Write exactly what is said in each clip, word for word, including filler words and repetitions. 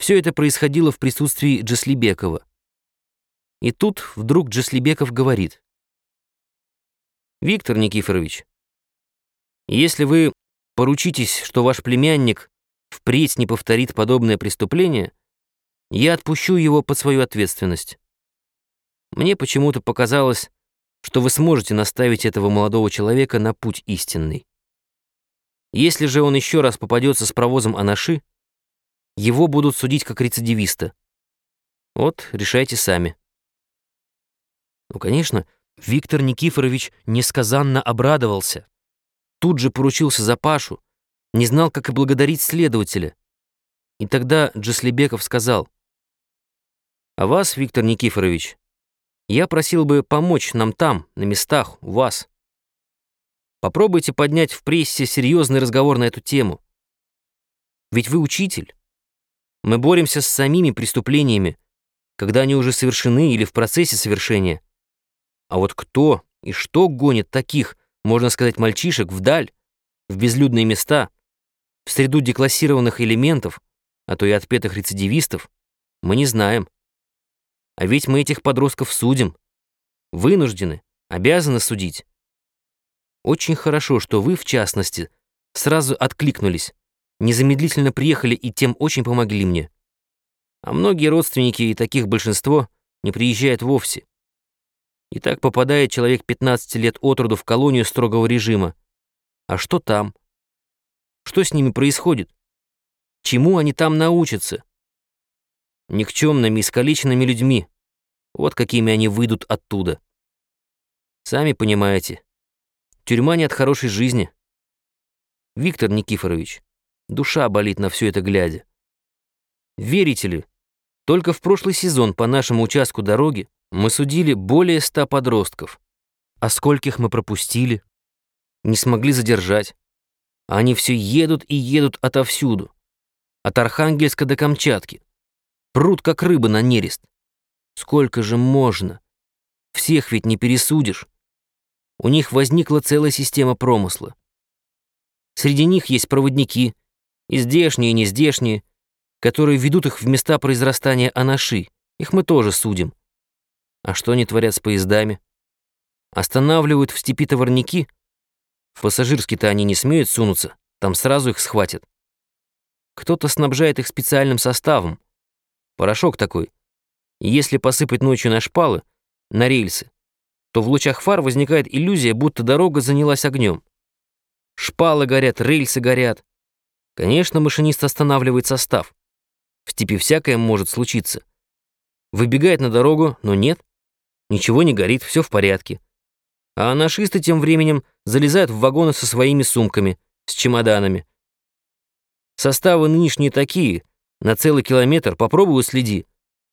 Все это происходило в присутствии Джаслибекова. И тут вдруг Джаслибеков говорит: «Виктор Никифорович, если вы поручитесь, что ваш племянник впредь не повторит подобное преступление, я отпущу его под свою ответственность. Мне почему-то показалось, что вы сможете наставить этого молодого человека на путь истинный. Если же он еще раз попадется с провозом анаши, его будут судить как рецидивиста. Вот, решайте сами». Ну, конечно, Виктор Никифорович несказанно обрадовался. Тут же поручился за Пашу, не знал, как и благодарить следователя. И тогда Джаслибеков сказал: «А вас, Виктор Никифорович, я просил бы помочь нам там, на местах, у вас. Попробуйте поднять в прессе серьезный разговор на эту тему. Ведь вы учитель. Мы боремся с самими преступлениями, когда они уже совершены или в процессе совершения. А вот кто и что гонит таких, можно сказать, мальчишек вдаль, в безлюдные места, в среду деклассированных элементов, а то и отпетых рецидивистов, мы не знаем. А ведь мы этих подростков судим, вынуждены, обязаны судить. Очень хорошо, что вы, в частности, сразу откликнулись, незамедлительно приехали и тем очень помогли мне. А многие родственники, и таких большинство, не приезжают вовсе. И так попадает человек пятнадцати лет от роду в колонию строгого режима. А что там? Что с ними происходит? Чему они там научатся? Никчемными, искалеченными людьми. Вот какими они выйдут оттуда. Сами понимаете, тюрьма не от хорошей жизни. Виктор Никифорович, душа болит на все это глядя. Верите ли, только в прошлый сезон по нашему участку дороги мы судили более ста подростков. А скольких мы пропустили? Не смогли задержать. А они все едут и едут отовсюду. От Архангельска до Камчатки. Прут, как рыба на нерест. Сколько же можно? Всех ведь не пересудишь. У них возникла целая система промысла. Среди них есть проводники, и здешние, и нездешние, которые ведут их в места произрастания анаши. Их мы тоже судим. А что они творят с поездами? Останавливают в степи товарники. В пассажирский-то они не смеют сунуться, там сразу их схватят. Кто-то снабжает их специальным составом. Порошок такой. И если посыпать ночью на шпалы, на рельсы, то в лучах фар возникает иллюзия, будто дорога занялась огнем. Шпалы горят, рельсы горят. Конечно, машинист останавливает состав. В степи всякое может случиться. Выбегает на дорогу, но нет. Ничего не горит, все в порядке. А анашисты тем временем залезают в вагоны со своими сумками, с чемоданами. Составы нынешние такие, на целый километр попробую следи.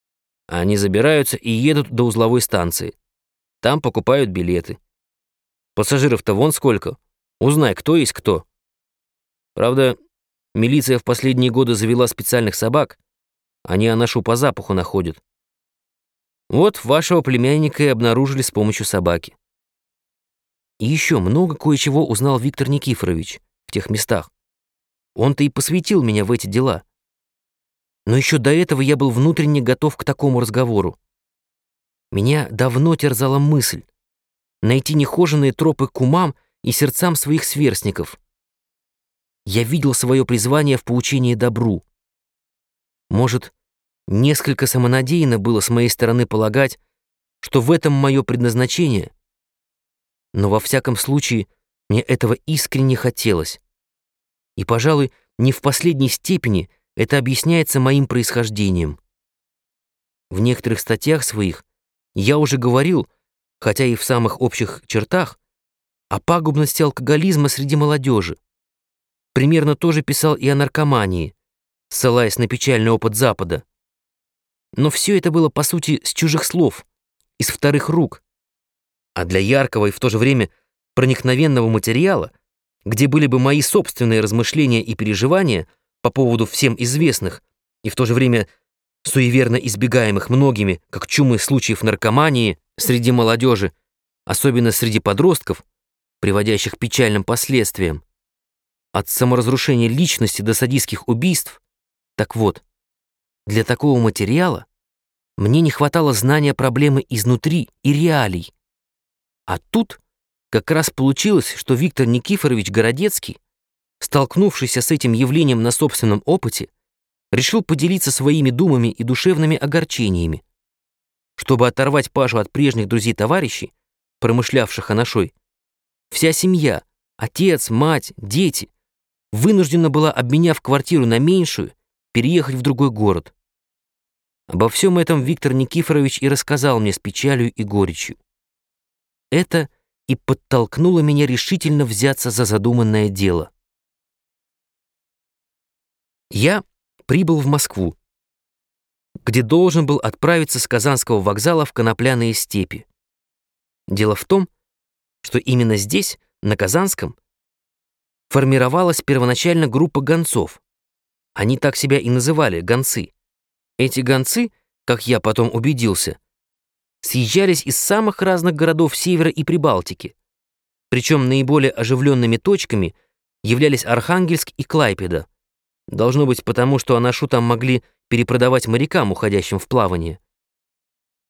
А они забираются и едут до узловой станции. Там покупают билеты. Пассажиров-то вон сколько. Узнай, кто есть кто. Правда, милиция в последние годы завела специальных собак. Они анашу по запаху находят. Вот вашего племянника и обнаружили с помощью собаки. И еще много кое-чего узнал Виктор Никифорович в тех местах. Он-то и посвятил меня в эти дела. Но еще до этого я был внутренне готов к такому разговору. Меня давно терзала мысль найти нехоженные тропы к умам и сердцам своих сверстников. Я видел свое призвание в поучении добру. Может, несколько самонадеянно было с моей стороны полагать, что в этом мое предназначение, но во всяком случае мне этого искренне хотелось. И, пожалуй, не в последней степени это объясняется моим происхождением. В некоторых статьях своих я уже говорил, хотя и в самых общих чертах, о пагубности алкоголизма среди молодежи. Примерно тоже писал и о наркомании, ссылаясь на печальный опыт Запада. Но все это было, по сути, с чужих слов, из вторых рук. А для яркого и в то же время проникновенного материала, где были бы мои собственные размышления и переживания по поводу всем известных и в то же время суеверно избегаемых многими, как чумы, случаев наркомании среди молодежи, особенно среди подростков, приводящих к печальным последствиям, от саморазрушения личности до садистских убийств, так вот, для такого материала мне не хватало знания проблемы изнутри и реалий. А тут как раз получилось, что Виктор Никифорович Городецкий, столкнувшийся с этим явлением на собственном опыте, решил поделиться своими думами и душевными огорчениями. Чтобы оторвать Пашу от прежних друзей-товарищей, промышлявших анашой, вся семья, отец, мать, дети, вынуждена была, обменяв квартиру на меньшую, переехать в другой город. Обо всем этом Виктор Никифорович и рассказал мне с печалью и горечью. Это и подтолкнуло меня решительно взяться за задуманное дело. Я прибыл в Москву, где должен был отправиться с Казанского вокзала в Конопляные степи. Дело в том, что именно здесь, на Казанском, формировалась первоначально группа гонцов. Они так себя и называли — гонцы. Эти гонцы, как я потом убедился, съезжались из самых разных городов Севера и Прибалтики. Причем наиболее оживленными точками являлись Архангельск и Клайпеда. Должно быть потому, что анашу там могли перепродавать морякам, уходящим в плавание.